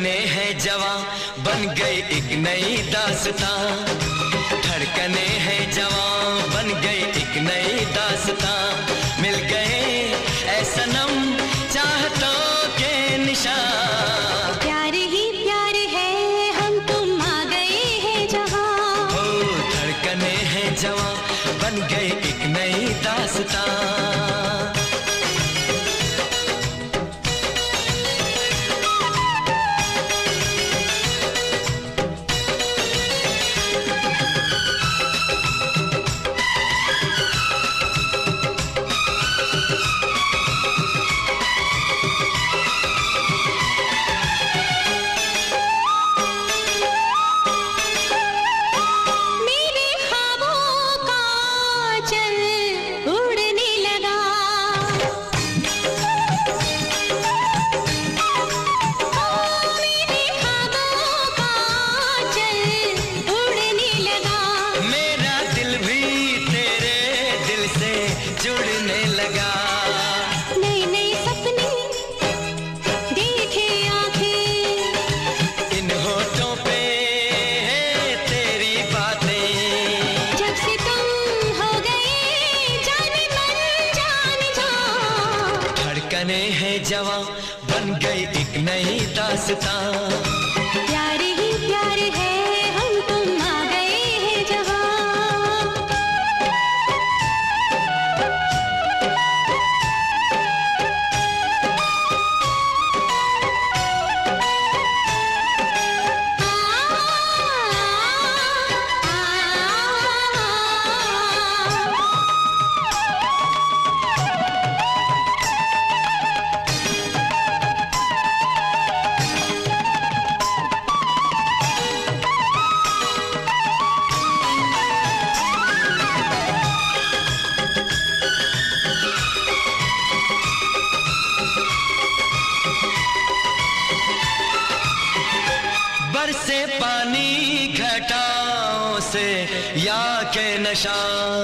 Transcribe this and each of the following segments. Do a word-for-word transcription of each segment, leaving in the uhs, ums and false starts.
धड़कने हैं जवां बन गई एक नई दास्तां, धड़कने हैं जवां बन गई एक नई दास्तां, मिल गए ऐ सनम चाहतों के निशान। प्यार ही प्यार है हम तुम आ गए हैं जहां, ओ धड़कने हैं जवां बन गई एक नई दास्तां। जुड़ने लगा नई नई सपने देखे आंखें, इन होठों पे है तेरी बातें, जब से तुम हो गए जाने मन जाने जा। धड़कने हैं जवां बन गई एक नई दास्तां, प्यार ही प्यार है हम तुम आ गए हैं जहां। बरसे पानी घटाओं से या के नशा,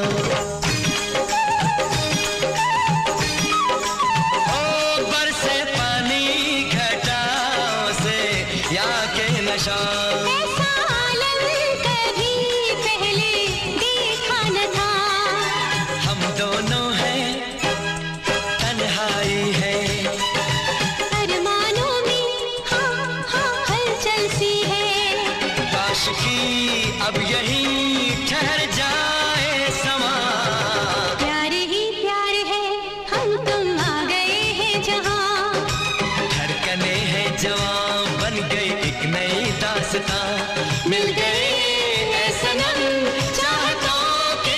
ओ बरसे पानी घटाओं से या के नशा। ऐसा आलम कभी पहले देखा न था, हम दोनों हैं तन्हाई है, अरमानों में हाँ हाँ हलचल सी है। काश की अब यही ठहर जाए समा, प्यार ही प्यार है हम तुम आ गए हैं जहां, धड़कने हैं जवां बन गई एक नई दास्तां, मिल गए ऐ सनम चाहतों के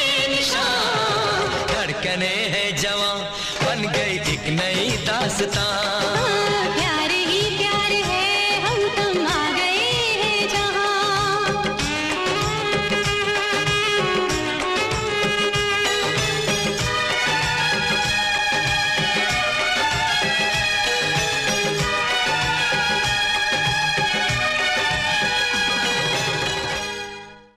निशान, धड़कने हैं जवां बन गई एक नई दास्तां।